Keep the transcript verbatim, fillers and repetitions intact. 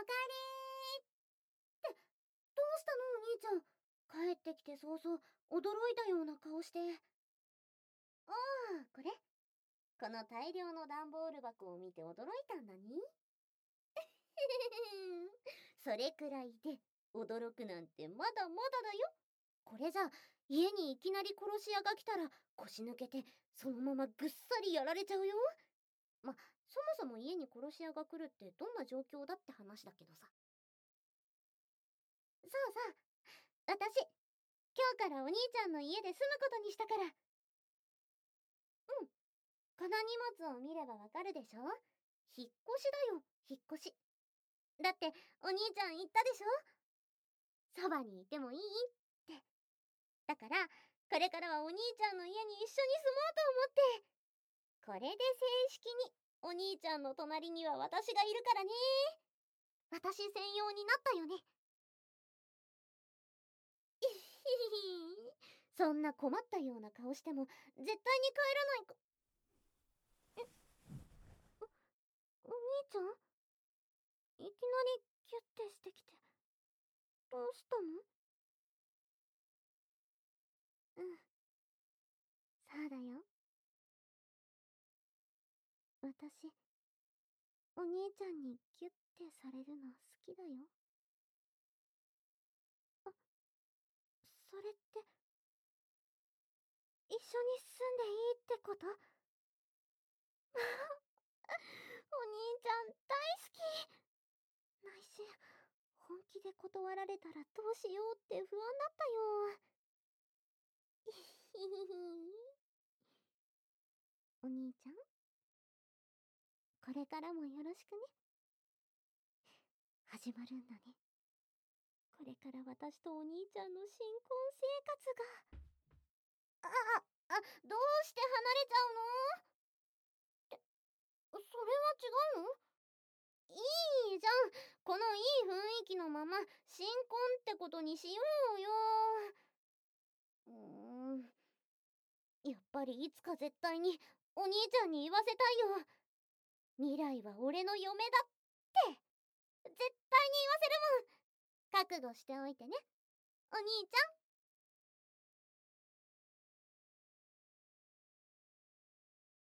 かえりーって、どうしたのお兄ちゃん。帰ってきて早々、驚いたような顔して。ああ、これこの大量の段ボール箱を見て驚いたんだに。それくらいで驚くなんてまだまだだよ。これじゃ家にいきなり殺し屋が来たら腰抜けてそのままぐっさりやられちゃうよ。ま、そもそも家に殺し屋が来るってどんな状況だって話だけどさ。そうそう、私今日からお兄ちゃんの家で住むことにしたから。うん、この荷物を見ればわかるでしょ。引っ越しだよ、引っ越し。だってお兄ちゃん言ったでしょ、そばにいてもいいって。だからこれからはお兄ちゃんの家に一緒に住もうと思って。これで正式にお兄ちゃんの隣には私がいるからね。私専用になったよね。いひひひ、そんな困ったような顔しても絶対に帰らないか。え、お兄ちゃん、いきなりキュッてしてきてどうしたの？うん、そうだよ。私お兄ちゃんにキュッてされるの好きだよ。あ、それって一緒に住んでいいってこと？お兄ちゃん大好き。内心本気で断られたらどうしようって不安だったよ。ひひひひ。お兄ちゃん、これからもよろしくね。始まるんだね、これから私とお兄ちゃんの新婚生活が。あああ、どうして離れちゃうの？って、それは違うの？いいじゃん、このいい雰囲気のまま新婚ってことにしようよ。うーん、やっぱりいつか絶対にお兄ちゃんに言わせたいよ。未来は俺の嫁だって絶対に言わせるもん。覚悟しておいてね、お兄ちゃん。